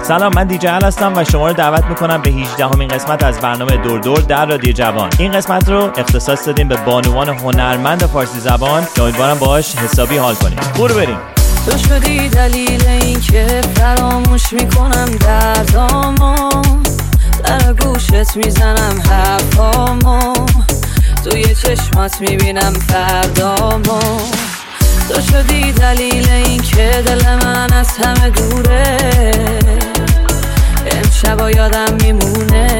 سلام، من دیجی ال هستم و شما رو دعوت میکنم به 18مین قسمت از برنامه دور دور در رادیو جوان. این قسمت رو اختصاص دادیم به بانوان هنرمند فارسی زبان که امیدوارم باهاش حسابی حال کنیم. برو بریم. تو شدی دلیل این که فراموش میکنم دردامو، در گوشت میزنم حرفامو، توی چشمات میبینم فردامو. تو شدی دلیل این که دل من از همه دوره، امشبا یادم میمونه.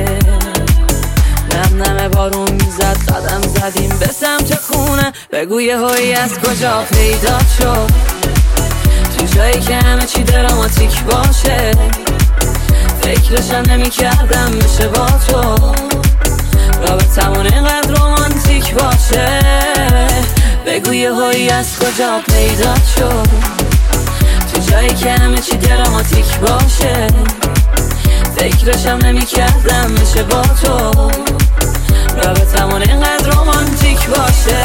نم نم بارون میزد، قدم زدیم به سمت خونه. بگو یه هایی از کجا پیدا شد، تو جایی که همه چی دراماتیک باشه. فکرشم نمی کردم میشه با تو رابطمون اینقدر رومانتیک باشه. بگو یه هایی از کجا پیدا شد، تو جایی که همه چی دراماتیک باشه. فکرشم نمی کردم میشه با تو رابطمون اینقدر رومانتیک باشه.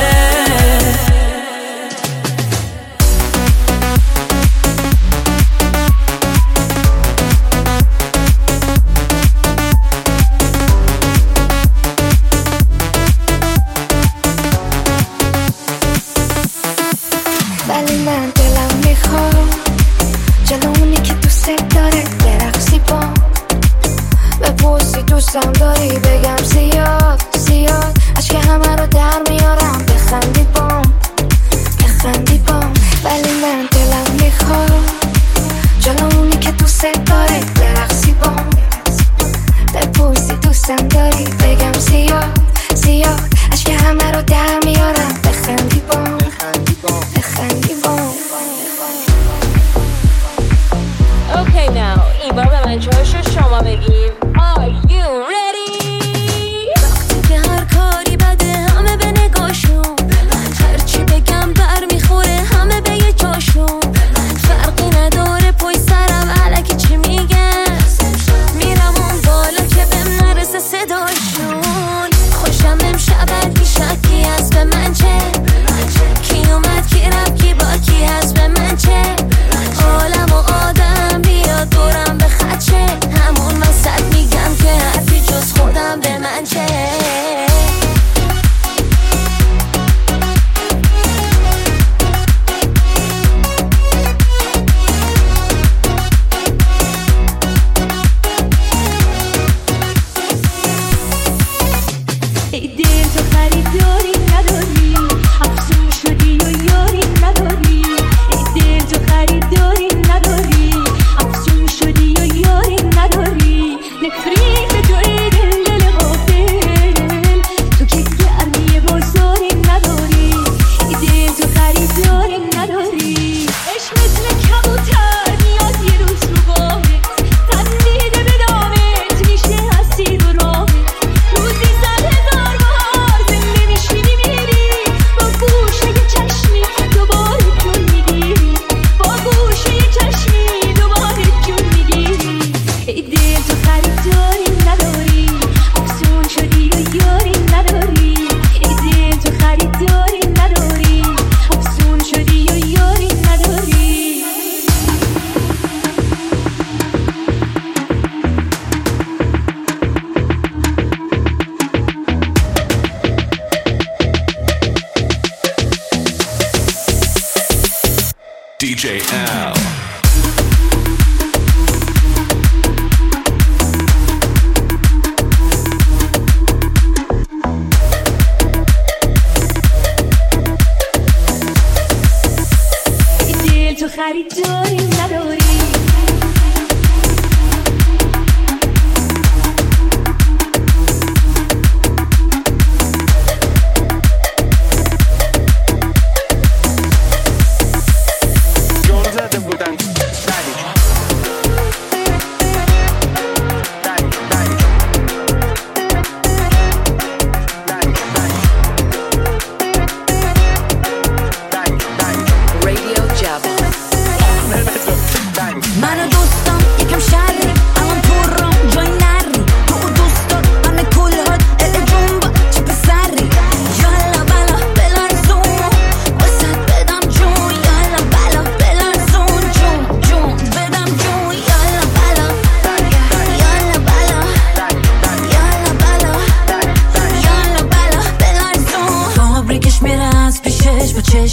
ولی من دلم میخواد جلومونی که دوست داره برقصی بام، بپرسی دوستم داری بگم زیاد زیاد، عشق همه رو در میارم بخندی بام بخندی بام. ولی من دلم میخواد جلومونی که دوست داره برقصی بام، بپرسی دوستم داری بگم زیاد زیاد، عشق همه رو در میارم بخندی بام بخندی بام. Okay now این بار به من چهارشو شما بگیم. Are you ready؟ وقتی که هر کاری بده همه به نگاشون، هرچی بگم بر میخوره همه به یه جاشون. فرقی نداره پای سرم علکی چی میگن، میرم اون بالا که بهم نرسه صداشون. خوشم امشب بی شکی هست به من چه، کی اومد کی رفت کی با کی هست به من چه. عالم و آدم بیاد دورم به خدشه، همون وسط میگم که حرفی جز خودم به من چه. ای دل تو خریداری نداری، افسون شدی و یاری نداری. ای دل تو خریداری نداری، افسون شدی و یاری نداری. نفریت توی دل غافل، تو که گرمی بازاری نداری. ای دل تو خریداری نداری. عشق مثل کبوتر میاد یه روز رو باهت، تندیده به دامت میشه اسیر و راهت. روزی زد هزار بار زنده میشی میمیری، با گوشه یه چشمی دوباره جون میگیری، با گوشه یه چشمی دوباره جون میگیری. ای دل تو خریداری نداری، افسون شدی و یاری نداری. ای دل تو خریداری نداری، افسون شدی و یاری نداری. DJ Al. ای دل تو خریداری نداری. Gonna let them go.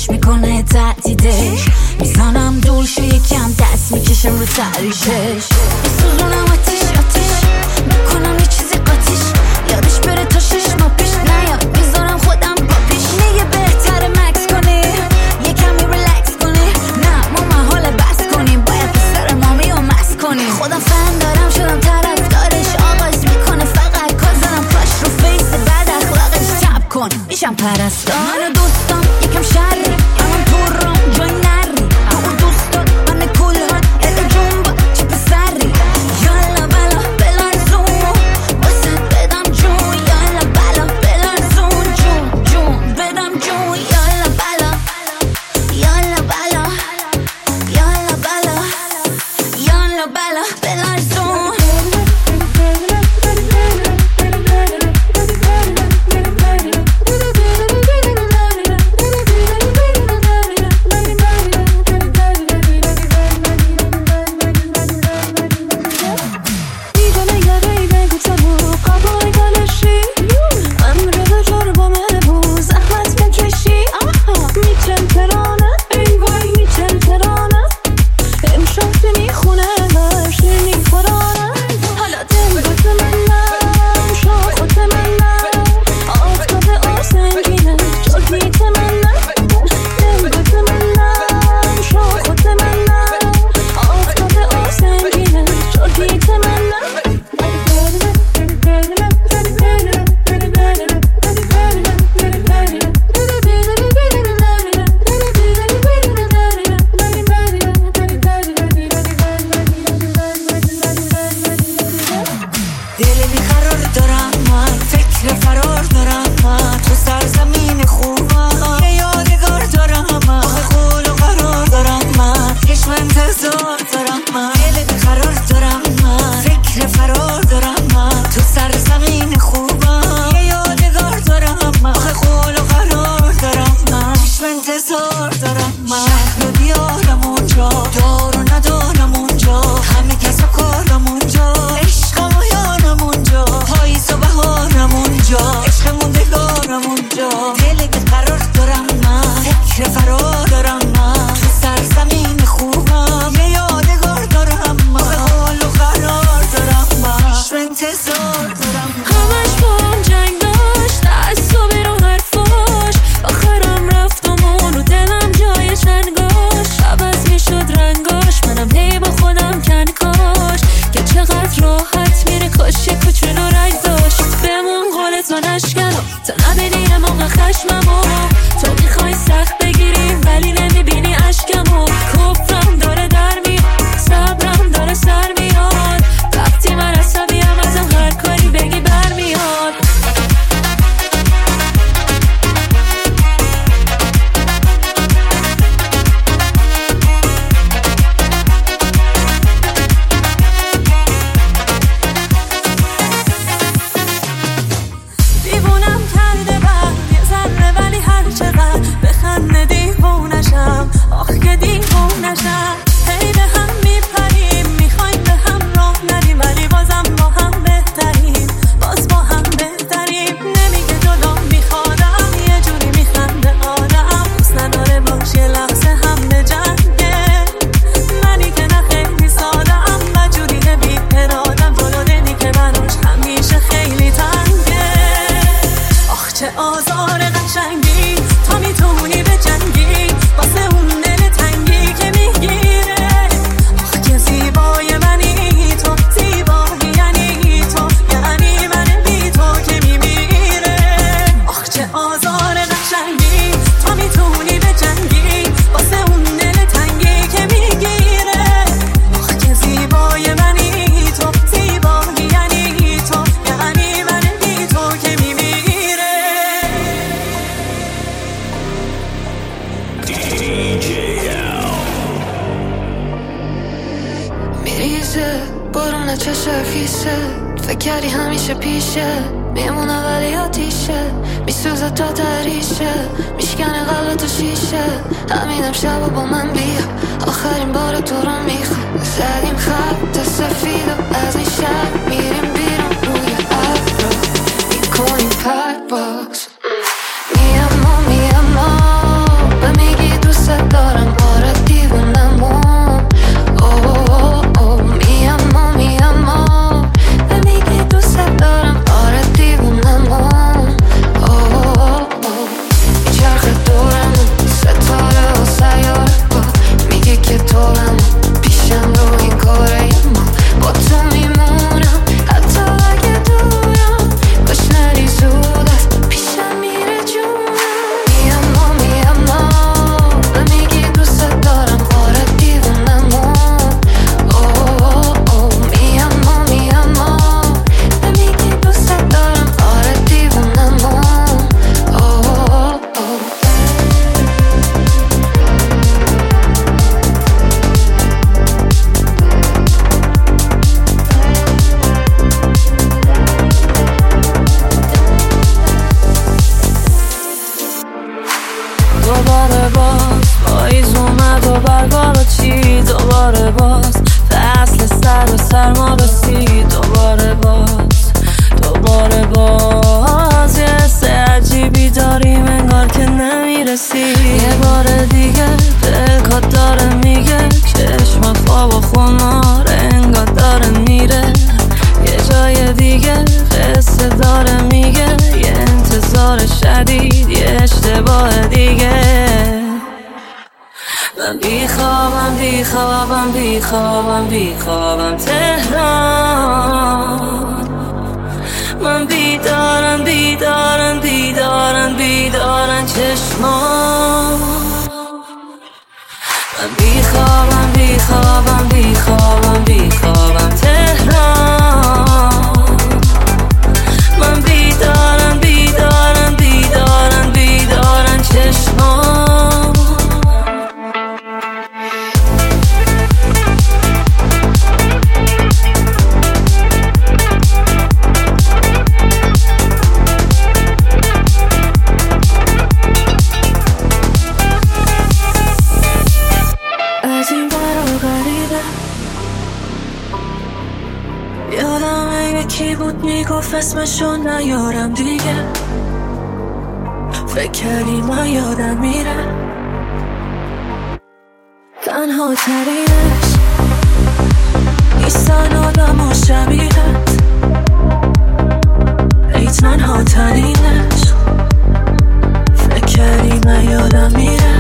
تلاش میکنه تهدیدش، میزنم دورشو یکم دست میکشم رو تعریشش، میسوزونم آتیش میکنم یه چیزی قاتیش، یادش بره تا 6 ماه پیش نیاد، میذارم خودم با پیش، میگه بهتره مکس کنی یکمی ریلکس کنی، نه ما محاله بس کنیم، باید پسر مامی و مس کنیم، خودم فهم دارم شدم طرفدارش، آغاز میکنه فقط کازنم کاش رو فیس بد اخلاقش تب کن، میشم پرستار من و دوستام یکم شری، اما تو رام جای نری، اما دوستات من کلان یه جنبا چی پسری، یالا بلا بلرزون واسه بدم جون، یالا بلا بلرزون جون بدم جون، یالا بلا یالا بلا یالا بلا یالا بلا بلرزون. فکر کردی همیشه پیشه میمونه ولی آتیشه میسوزه تا دریشه میشکنه قلبتو شیشه همینم شبا با من بیا آخرین بار تو رو میخوام زدیم خط سفید و از این شب میریم بیرون روی ابرا میکنیم پرواز میام و به میگی برسی. یه بار دیگه دلکات داره میگه چشم خواب و خمار انگار داره میره. یه جای دیگه قصه داره میگه یه انتظار شدید یه اشتباه دیگه. من بیخوابم بیخوابم بیخوابم بیخوابم تهران. من بیدارم بیدارم بیدارم بیدارم چشمان. من بیخوابم بیخوابم بیخوابم بیخوابم تهران. من بیدارم بیدارم بیدارم بیدارم چشمان. از این برا غریبه یادم یکی بود میگفت اسمشو نیارم دیگه. فکر کردی من یادم میره تنها ترینش نیستن آدم و شبیهت. ای تنها ترینش فکر کردی من یادم میره.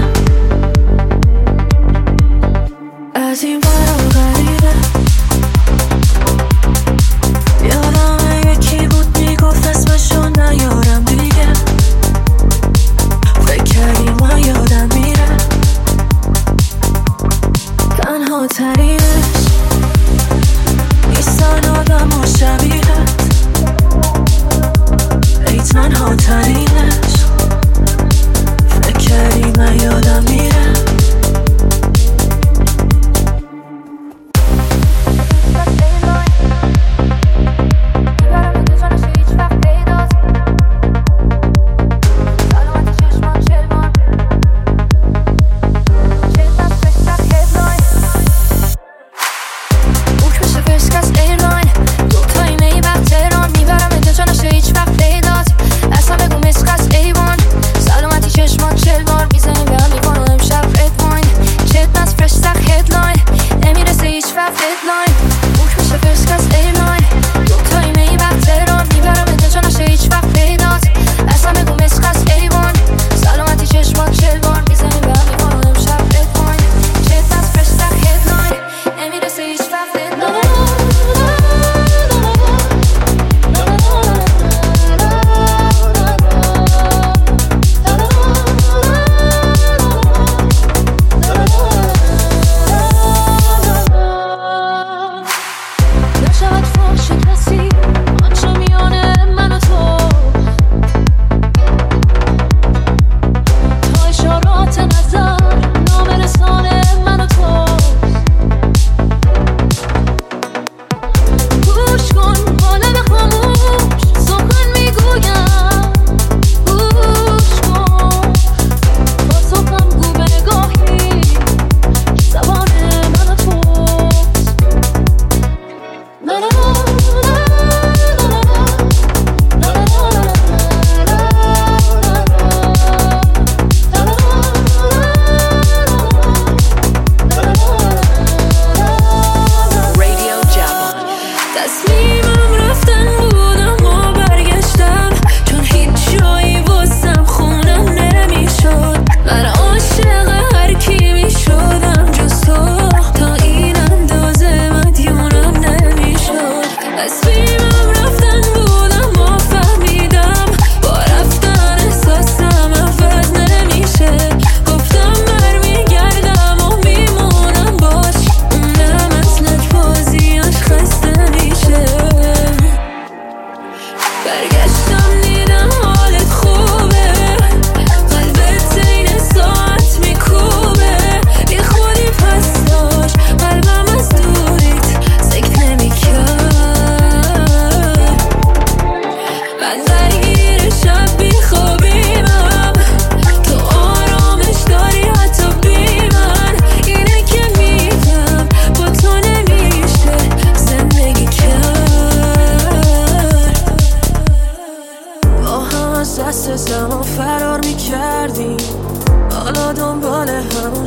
از این برا غریبه یادم یکی بود میگفت اسمشو نیارم دیگه. فکر کردی من یادم میره تنها ترینش نیستن آدم و شبیهت. ای تنها ترینش فکر کردی من یادم میره.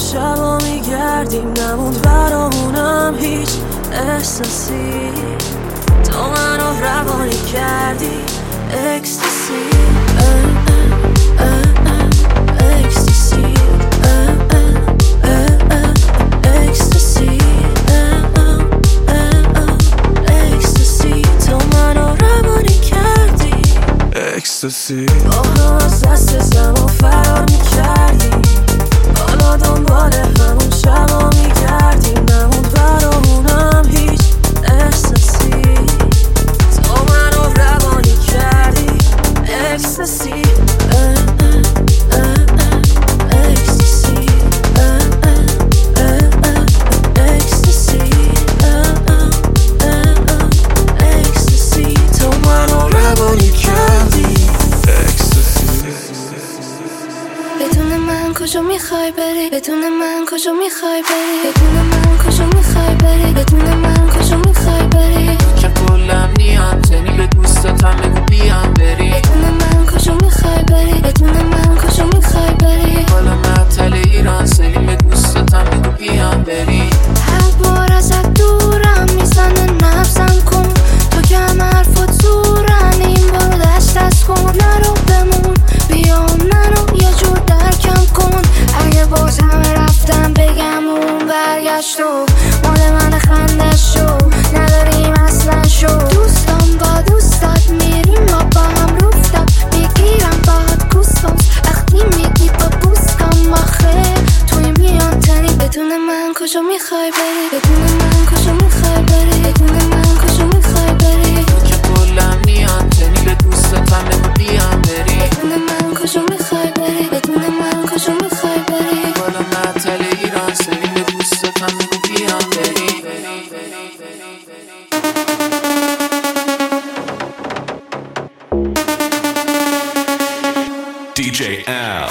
شبا میگردیم نموند برامونم هیچ احساسی تو منو روانی کردی اکستاسی اکستاسی اکستاسی اکستاسی تو منو روانی کردی اکستاسی با هم از دست زمان فرار میکردیم حالا دنبال همون شبا میگردیم نموند برامونم هیچ احساسی تو منو روانی کردی اکستاسی کجا میخوای بری بدون من کجا میخوای بری بدون من کجا میخوای بری بدون من کجا میخوای بری که کلم نیام تنی به دوستاتم بگو بیام بری بدون من کجا میخوای بری بدون من کجا میخوای بری حالا معطل ایران سری به دوستاتم بگو بیام بری هر بار ازت دورم میزنه نبزن کن تو که همه حرفات زورن این بار دست کن نرو بمون بیا منو یه جور درکم کن اگه باز همه رفتم بگم اون برگشت و مال من خنده شو نداریم اصلا شو دوستان با دوستات میریم ما با هم روفتاب میگیرم باهات گوسبامز وقتی میگی با بوسکام آخه توی میان تنی بدون من کجا میخوای بری بدون من کجا میخوای بری بدون من کجا میخوای بری که کلم نیام تنی به دوستاتم بگو بیام بری بدون من کجا میخوای بری بدون من کجا میخوای بری حالا معطل ایران سری به دوستاتم بگو بیام بری DJ Al.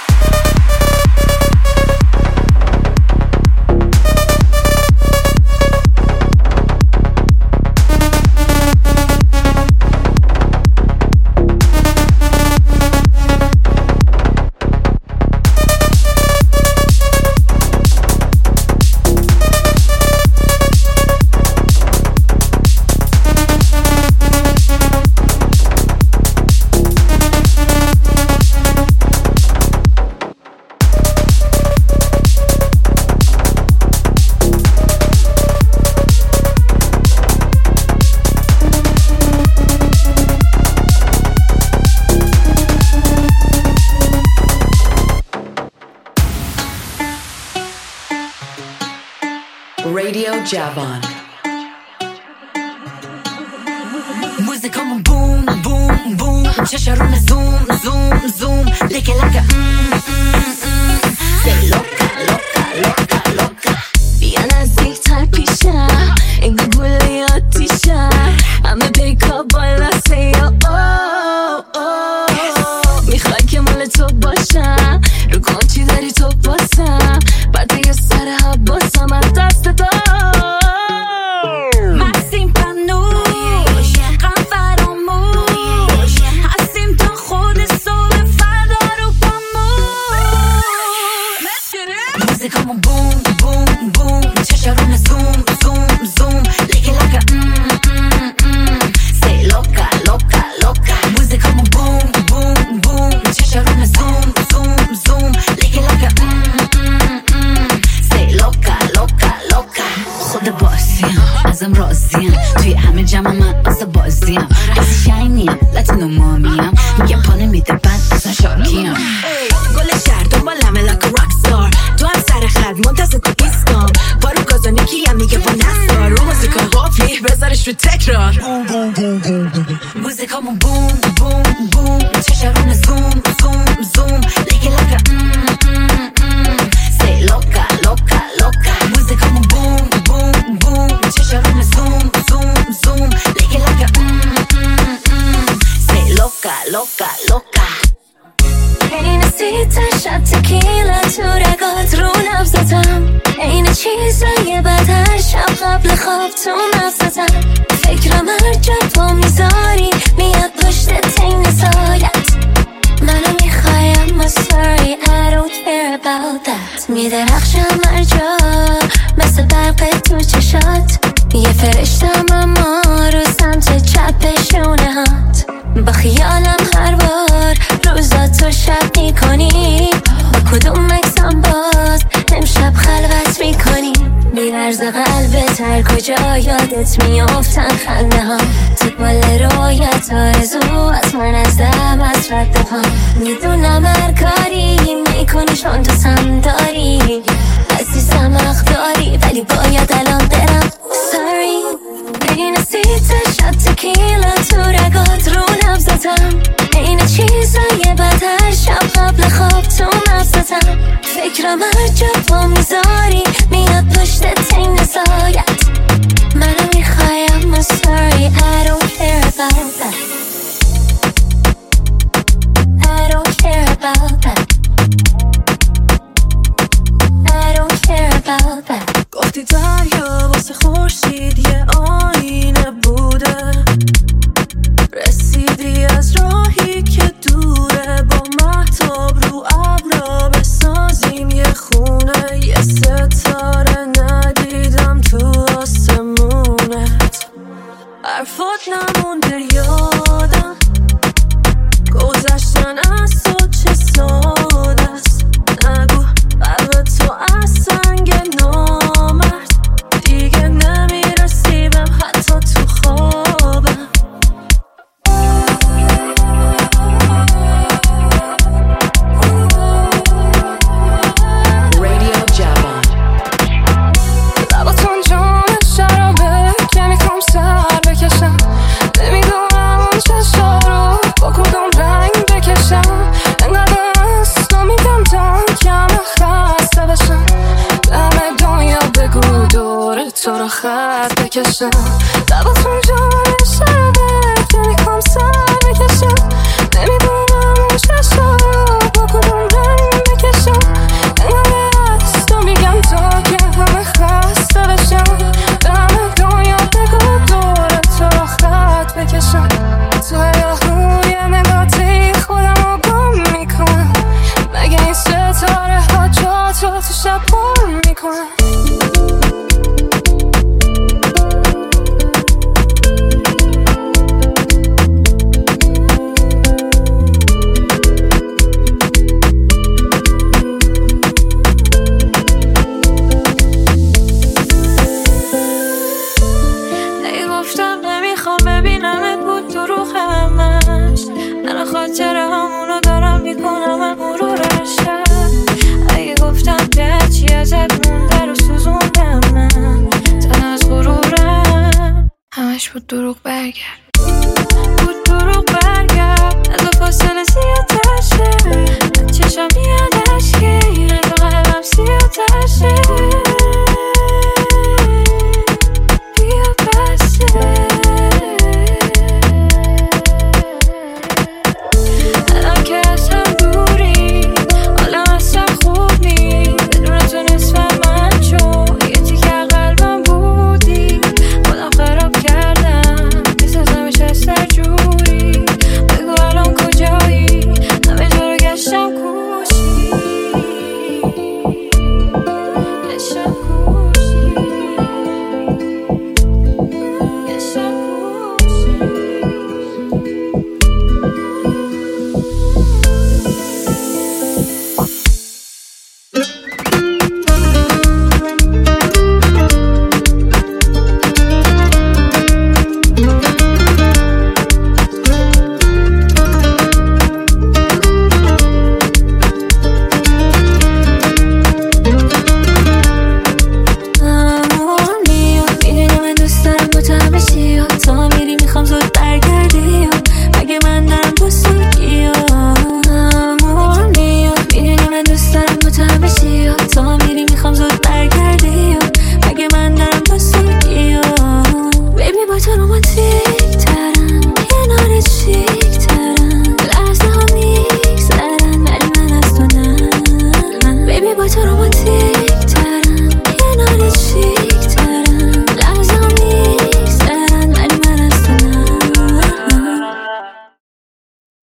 Radio Javan. موزیکامون بوم بوم بوم چشارون زوم زوم زوم لکه لکه Say loca loca loca loca بیا نزدیک‌تر پیشم انگار گل آتیشم همه پیکا بالا Say oh oh oh میخوای که مال تو باشم رو کن چی داری تو باسم بعد یه سر حباسم از دست تو مکسیم پنوش غم فراموش هستیم تا خود صبح فردا رو پاموش موزیکامون بوم بوم بوم چشارون زوم زوم زوم لکه لکه Say loca loca loca موزیکامون بوم بوم بوم چشارون زوم زوم زوم لکه لکه Say loca loca loca خود بازیم ازم راضیم توی همه جمع من اصلا بازیم از شاینیم لاتینو مامیم میگم پانه میده بعد اصلا شاکیم گل شهر دنبالمه لکه راکستار تو هم سر خط منتظر تو ایستگام بارو گازانه کیم میگه با نستار رو موزیکا قافلی بذارش رو تکرار موزیکامون بوم بوم بوم چشارون زوم زوم زوم لکه لکه Say loca loca loca موزیکامون بوم بوم بوم چشارون زوم زوم زوم لکه لکه Say loca loca loca این سیتا شب تکیلا تو رگات رو نبزتم این چیزای بد هر شب قبل خواب تو مغزتم فکرم هر جا تو میذاری میاد پشت تین سایت منو میخوایم I'm sorry I don't care about that میدرخشم هر جا مثل برق تو چشات، یه فرشتم اما رو سمت چپ شونهات. با خیالم هر بار روزاتو شب میکنی، با کدوم مکسم باز امشب خلوت میکنی. میلرز قلبت هر کجا یادت میافتن خنده ها، تو بال رویت آرزو از من از دم از رد پا. میدونم هر کاری میکنی چون دوستم داری، عزیزم حق داری ولی باید الان برم. Sorry بین سیت شد تکیلا تو رگات رو نبزتم، این چیزای بد هر شب قبل خواب تو مبزتم. فکرم هر جا پا میذاری میاد پشت تین سایت، منو میخوایم. I'm sorry I don't care about that, I don't care about that, I don't care about that. گفتی دریا واسه خورشید یه آینه بوده، رسیدی از راهی که دوره، با مهتاب رو ابرا بسازیم یه خونه. یه ستاره ندیدم تو آسمونت، حرفات نمونده یادم، گذشتن از تو چه ساده است. نگو قلب تو از سنگ نامرد، دیگه نمیرسی بهم حتی تو خوابم. لباتون جام شرابه که میخوام سر بکشم، نمیدونم اون چشا رو با کدوم رنگ بکشم. انقدر اصلا میدم تا کم خسته بشم، دم دنیا بگو دور تو رو خط بکشم. لباتون جام شرابه که میخوام سر بکشم، نمیدونم اون چشا رو با کدوم رنگ بکشم. انقدر اصلا میگم تا که همه خسته بشم، دم دنیا بگو دور تو رو خط بکشم. تو یه نگاهی خودم رو گم میکنم، مگه این ستاره ها جا تو شب پر میکنم. گفتم نمیخوام ببینمت بود تو رو همش، من خاطر همونو دارم میکنم من مرورش. اگه گفتم که چی ازت مونده رو سوزوندم من، تن از غرورم همش بود دروغ. برگرد بود دروغ، برگرد از فاصله زیادتر شه، من چشم میاد اشکی رنگ قلبم سیادتر شه. الان که از هم دوری حالا اصلا خوب نی، بدون تو نصفم من شو، یه تیکه قلبم بودی خودم خراب کردم، میسازمش از سر جوری. بگو الان کجایی، همه جا رو گشتم کوشی، گشتم کوشی، گشتم کوشی. Baby, boy, تو رومانتیک